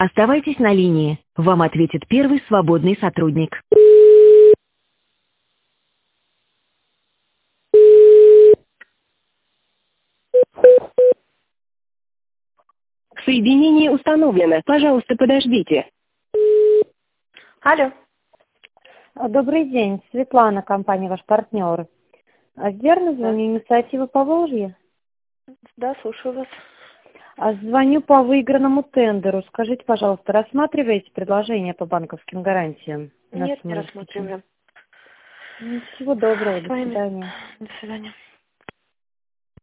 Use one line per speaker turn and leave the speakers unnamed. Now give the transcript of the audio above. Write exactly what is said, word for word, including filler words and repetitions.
Оставайтесь на линии. Вам ответит первый свободный сотрудник. Соединение установлено. Пожалуйста, подождите. Алло.
Добрый день, Светлана, компания «Ваш партнер». А верно звоню, инициатива Поволжья?
Да, слушаю вас.
А звоню по выигранному тендеру. Скажите, пожалуйста, рассматриваете предложение по банковским гарантиям?
Нет, не рассматриваем.
Всего доброго, до
С вами.
свидания.
До свидания.